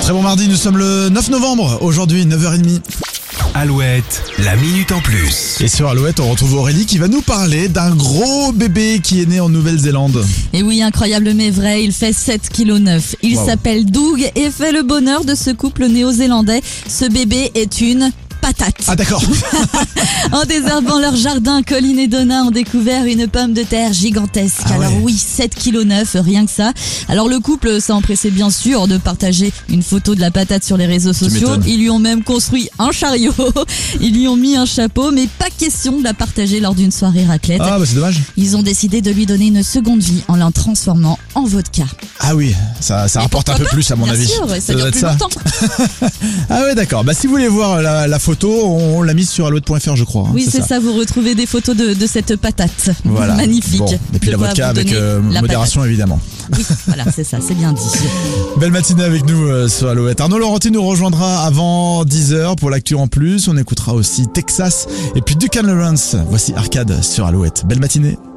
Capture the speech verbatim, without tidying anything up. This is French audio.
Très bon mardi, nous sommes le neuf novembre, aujourd'hui neuf heures trente. Alouette, la minute en plus. Et sur Alouette, on retrouve Aurélie qui va nous parler d'un gros bébé qui est né en Nouvelle-Zélande. Et oui, incroyable mais vrai, il fait sept virgule neuf kilos. Il Wow. s'appelle Doug et fait le bonheur de ce couple néo-zélandais. Ce bébé est une patate. Ah d'accord. En désherbant leur jardin, Colin et Donna ont découvert une pomme de terre gigantesque. Ah ouais. Alors oui, sept virgule neuf kilos, rien que ça. Alors le couple s'est empressé bien sûr de partager une photo de la patate sur les réseaux sociaux. m'étonnes. Ils lui ont même construit un chariot, ils lui ont mis un chapeau, mais pas question de la partager lors d'une soirée raclette. Ah bah c'est dommage. Ils ont décidé de lui donner une seconde vie en la transformant en vodka. Ah oui, ça, ça Et rapporte un pourquoi peu pas? plus à mon Bien avis. sûr, ça, Ça doit dure être plus ça. longtemps. Ah ouais d'accord, bah si vous voulez voir la, la photo, on l'a mise sur alouette point f r je crois. hein, Oui, c'est ça. Vous retrouvez des photos de, de cette patate. Voilà. Magnifique. Bon. Et puis De la quoi vodka vous avec donner euh, la modération évidemment. patate. Oui, voilà, c'est ça, c'est bien dit. Belle matinée avec nous euh, sur Alouette. Arnaud Laurenti nous rejoindra avant dix heures pour l'actu en plus. On écoutera aussi Texas et puis Ducan Lawrence. Voici Arcade sur Alouette. Belle matinée.